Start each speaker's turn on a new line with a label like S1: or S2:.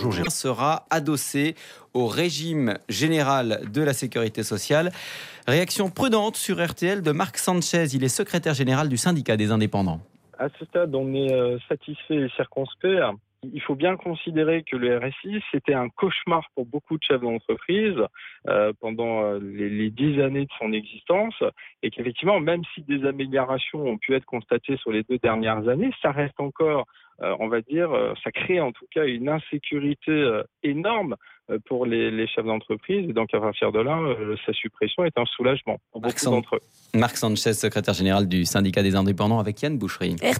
S1: Bonjour Gérard.
S2: Sera adossé au régime général de la sécurité sociale. Réaction prudente sur RTL de Marc Sanchez. Il est secrétaire général du syndicat des indépendants.
S3: À ce stade, on est satisfait et circonspect. Il faut bien considérer que le RSI, c'était un cauchemar pour beaucoup de chefs d'entreprise pendant les 10 années de son existence, et qu'effectivement, même si des améliorations ont pu être constatées sur les 2 dernières années, ça reste encore, ça crée en tout cas une insécurité énorme pour les chefs d'entreprise. Et donc, à partir de là, sa suppression est un soulagement pour beaucoup d'entre eux.
S2: Marc Sanchez, secrétaire général du syndicat des indépendants, avec Yann Boucherie.